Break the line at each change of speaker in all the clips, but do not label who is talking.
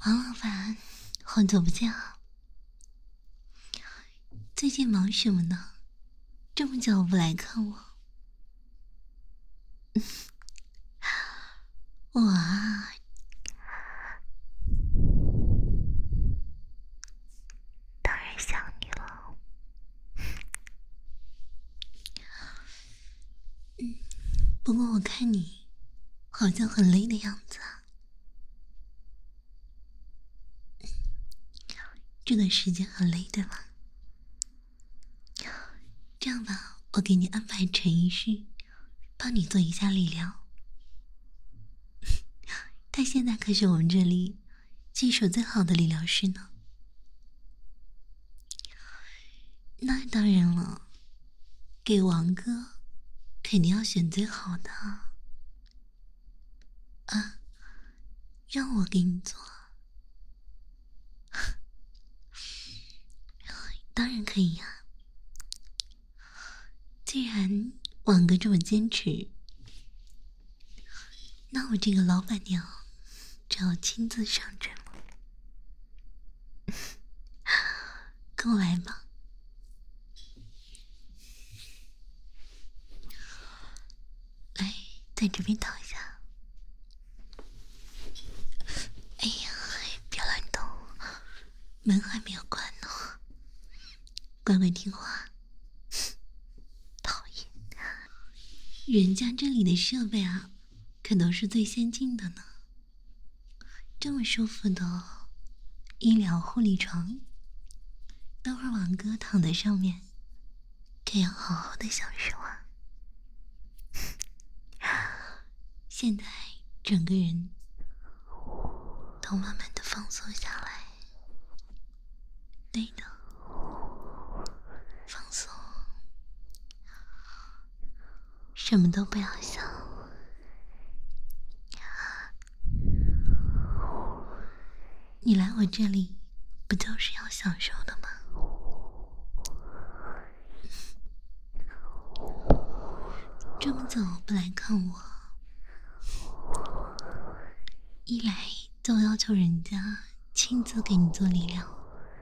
王老板，好久不见啊！最近忙什么呢？这么久不来看我？我啊，当然想你了。不过我看你好像很累的样子啊。这段时间很累，对吗？这样吧，我给你安排陈医师，帮你做一下理疗。他现在可是我们这里技术最好的理疗师呢。那当然了，给王哥肯定要选最好的啊！让我给你做，当然可以呀。既然王哥这么坚持，那我这个老板娘就要亲自上阵了。跟我来吧。来，在这边躺一下。哎呀，别乱动，门还没有关呢。乖乖听话。讨厌，人家这里的设备啊，可都是最先进的呢。这么舒服的医疗护理床，待会儿王哥躺在上面，可要好好的享受啊。现在整个人都慢慢的放松下来。对的，放松，什么都不要想。你来我这里不就是要享受的吗？这么久不来看我，一来就要求人家亲自给你做理疗，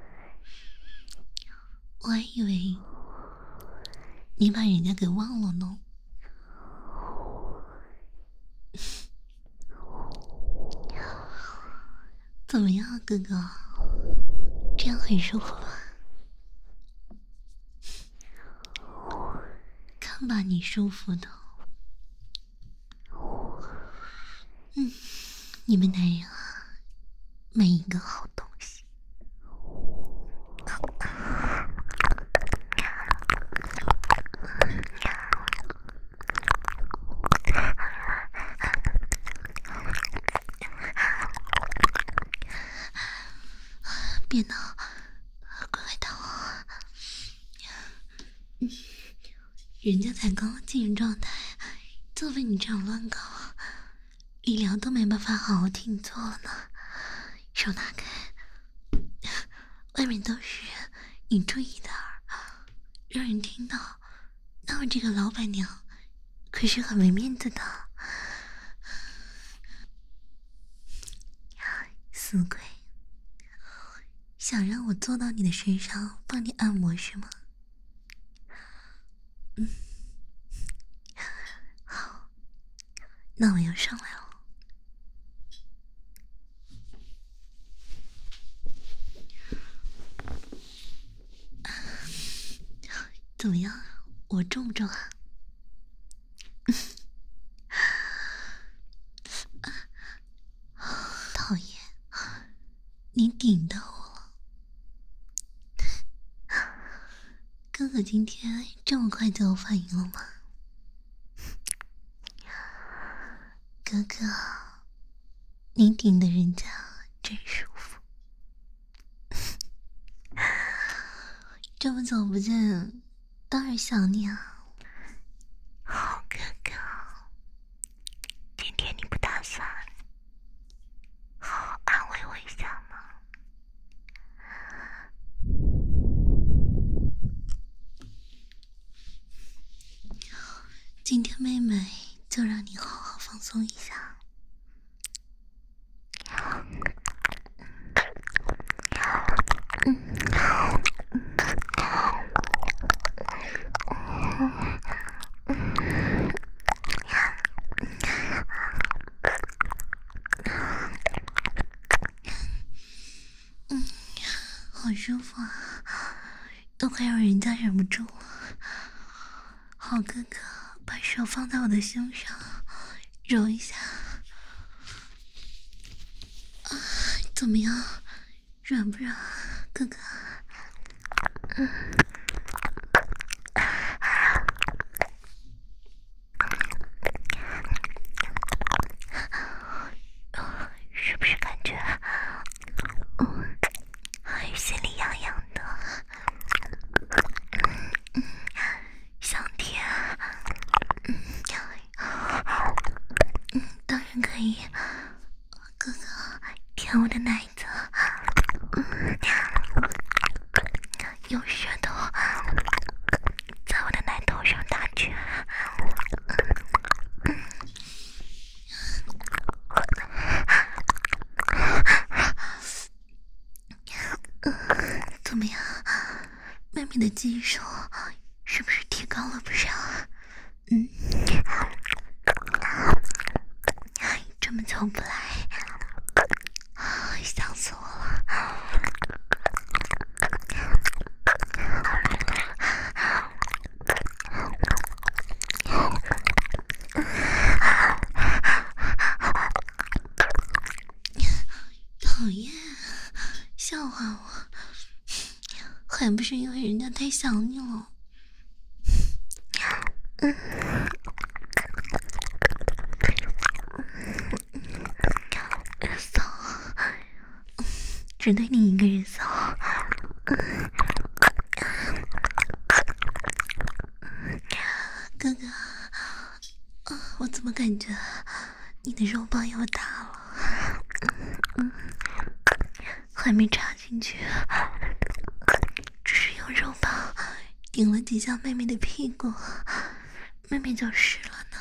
我还以为你把人家给忘了呢。怎么样，哥哥？这样很舒服吧？看把你舒服的。你们男人啊，没一个好东西。别闹，乖乖躺啊。人家才刚刚进入状态，就被你这样乱搞，理疗都没办法好好听做呢。手拿开，外面都是人，你注意点儿，让人听到，那我这个老板娘可是很没面子的。死鬼，想让我坐到你的身上帮你按摩是吗？好，那我要上来了。怎么样？我重不重啊？讨厌，你顶到我了。哥哥今天这么快就有反应了吗？哥哥，你顶的人家真舒服。这么久不见，当然想你啊。好哥哥，今天你不打算好好安慰我一下吗？今天妹妹就让你好好放松一下。 舒服啊，都快让人家忍不住了。好哥哥，把手放在我的胸上，揉一下。啊，怎么样？软不软，哥哥？是不是感觉心里痒痒的？想舔？当然可以，哥哥，舔我的奶子，用舌头在我的奶头上打卷。怎么样，妹妹的技术是不是提高了不少？这么久不来，想死我了。讨厌，笑话我，还不是因为人家太想你了。骚，只对你一个人骚。哥哥，我怎么感觉你的肉棒又大了？还没插进去，只是用肉棒顶了几下妹妹的屁股，妹妹就湿了呢。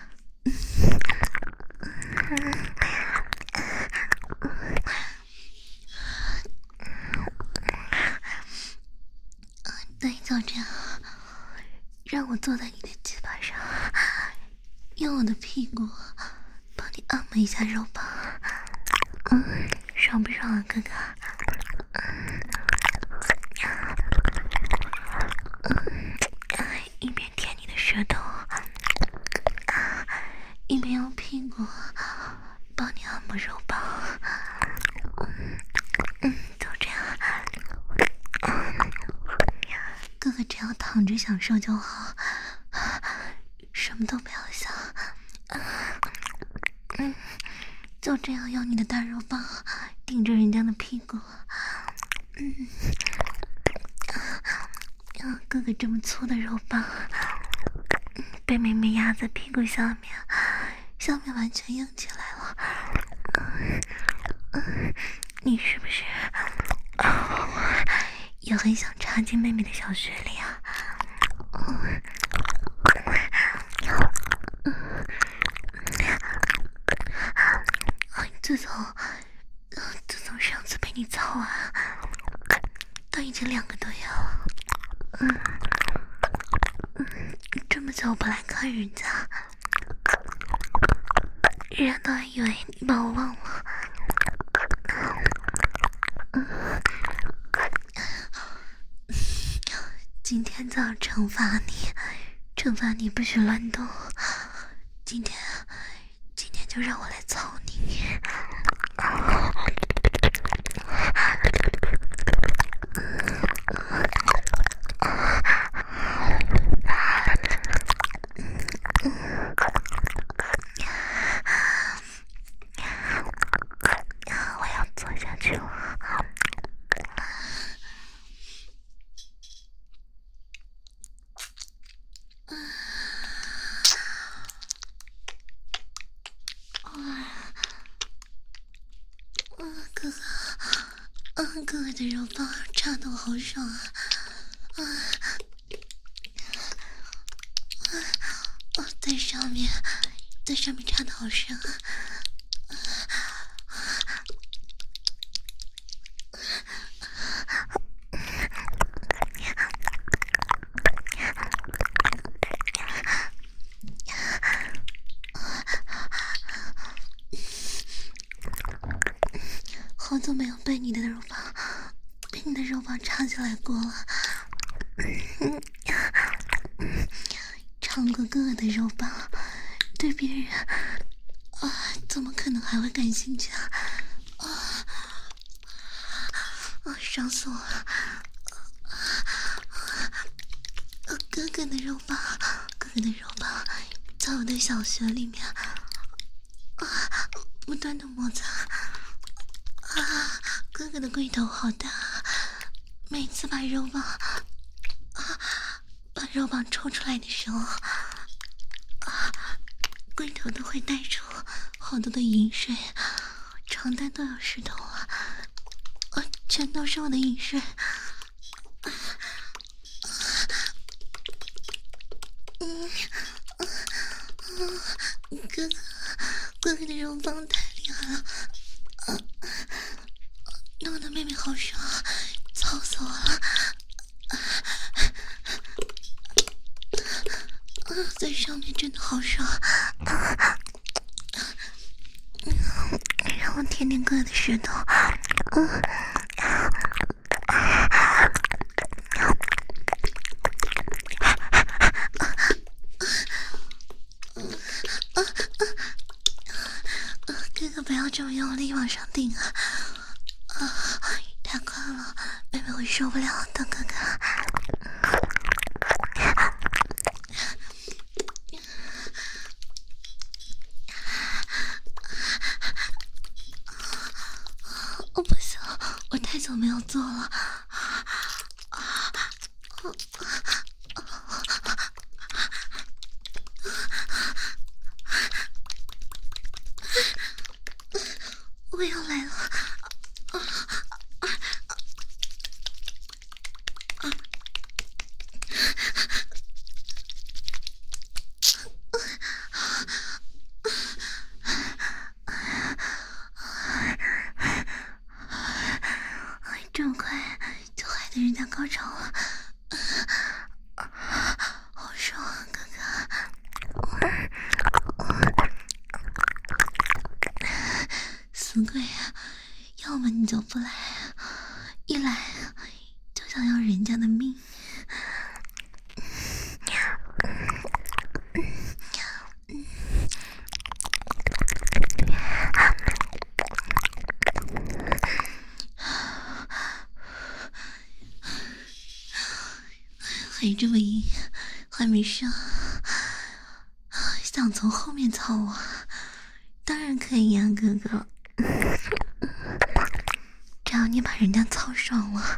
那你就这样，让我坐在你的鸡巴上，用我的屁股帮你按摩一下肉棒。爽不爽啊，哥哥？一边舔你的舌头，一边用屁股帮你按摩肉棒。就这样，哥哥只要躺着享受就好，什么都不要想。就这样用你的大肉棒顶着人家的屁股。哥哥这么粗的肉棒被妹妹压在屁股下面完全硬起来了。你是不是也很想插进妹妹的小穴里啊？自从上次被你操完，都已经2个多月了。这么久不来看人家，人家都还以为你把我忘了。今天就要惩罚你不许乱动。今天就让我来操你。我要坐下去了。哥哥的肉棒插得我好爽啊！在上面插得好深啊！好久没有被你的肉棒棒插进来过了，尝过哥哥的肉棒，对别人怎么可能还会感兴趣啊？伤死我了！哥哥的肉棒，哥哥的肉棒，在我的小穴里面不断的摩擦哥哥的龟头好大，每次把肉棒抽出来的时候龟头都会带出好多的饮水，床单都要湿透了，全都是我的饮水。哥哥的肉棒太厉害了，弄得妹妹好爽，操死我了！在上面真的好爽，让我舔舔哥哥的舌头。哥哥不要这么用力往上顶啊！太快了，妹妹会受不了的，哥哥。不行，我太久没有做了。我要来了！这么快就害得人家高潮了，好爽啊，哥哥！死鬼啊！要么你就不来，一来就想要人家的命。还这么硬，还没上，想从后面操我？当然可以呀，哥哥。只要你把人家操爽了，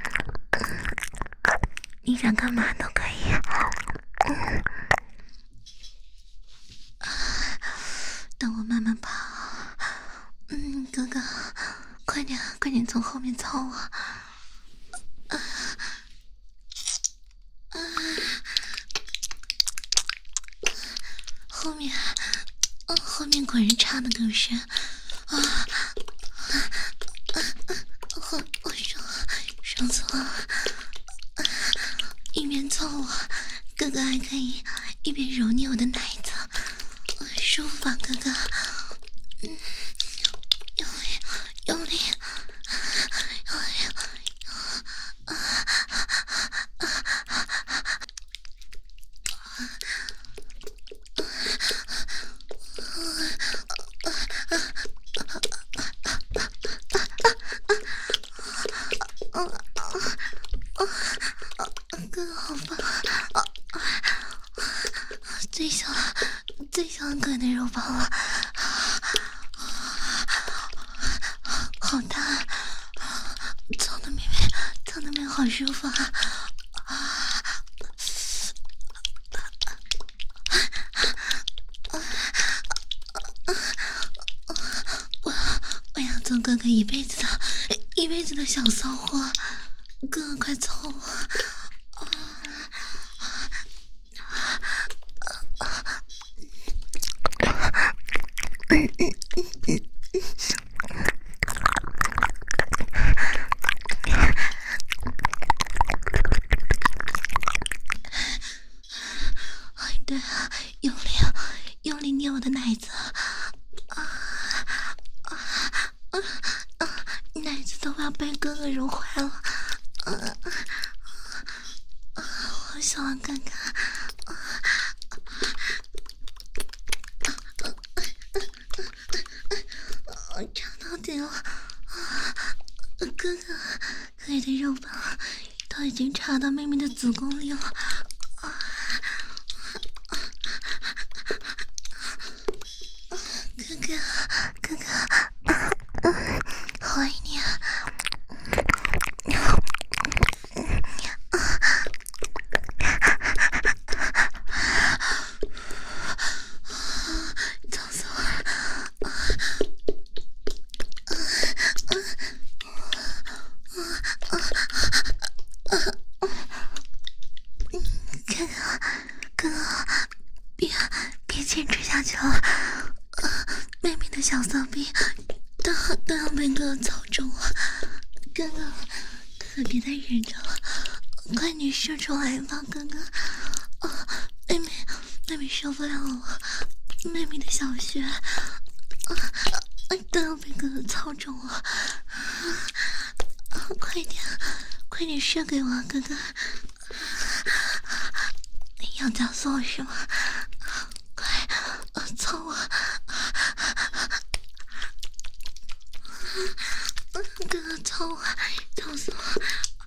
你想干嘛都可以。等我慢慢跑。哥哥，快点，快点从后面操我。后面果然插的更深好爽，爽死我了！一边操我，哥哥还可以一边揉捏我的奶子，舒服吧，哥哥？用力！哥哥好棒！最小哥的肉棒了，好大！操的妹妹好舒服啊！我要做哥哥一辈子的小骚货，哥哥快操我！对啊，用力捏我的奶子，奶子都要被哥哥揉坏了， 好喜欢哥哥。插到底了，哥哥，可以的肉棒都已经插到妹妹的子宫里了。哥哥，好爱你啊！操死我了！哥哥，别坚持下去了，妹妹的小骚逼都要被哥哥操纵了。哥哥，别再忍着了，快点射出来吧，哥哥！妹妹受不了了，妹妹的小穴都要被哥哥操纵了。快点射给我，哥哥！要加速是吗？快，操我！哥哥操我，操死我！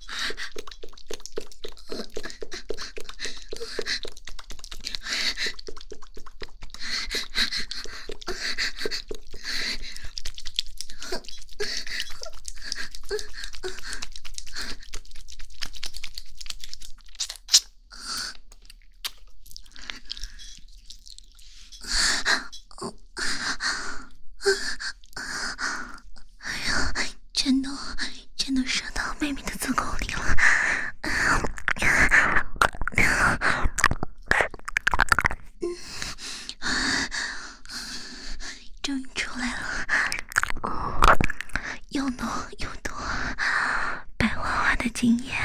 全都射到妹妹的子宫里了。终于出来了，又浓又多，白花花的精液，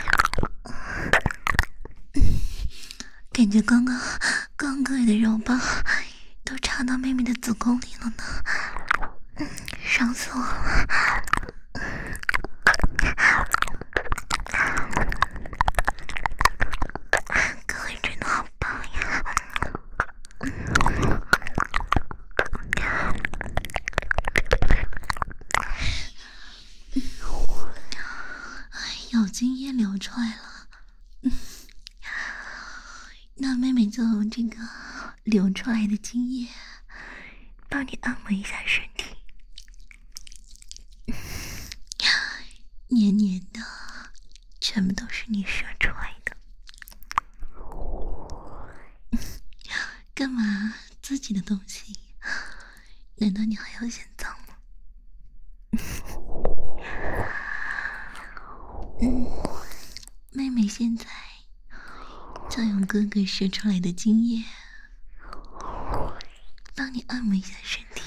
感觉刚哥的肉棒都插到妹妹的子宫里了呢，伤死我了！各位真的好棒呀！有精液流出来了，那妹妹就用这个流出来的精液帮你按摩一下身体，黏黏的，全部都是你射出来的。干嘛自己的东西？难道你还要嫌脏吗？妹妹现在就用哥哥射出来的精液帮你按摩一下身体。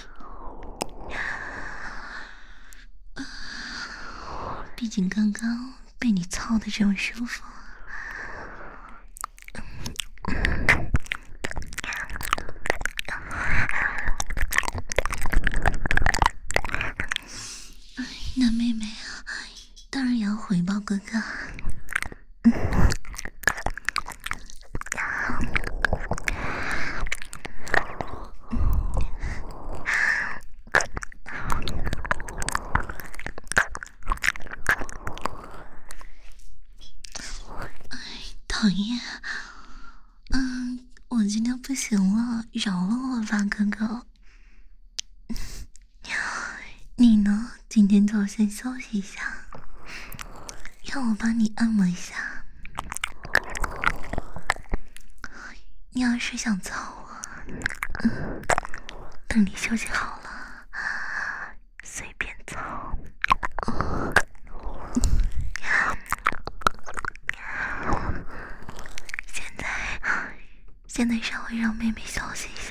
毕竟刚刚被你操的这么舒服。那妹妹啊，当然也要回报哥哥。讨厌，我今天不行了，饶了我吧，哥哥。你呢？今天就先休息一下，让我帮你按摩一下。你要是想操我，等你休息好了，随便操。现在稍微让妹妹休息一下。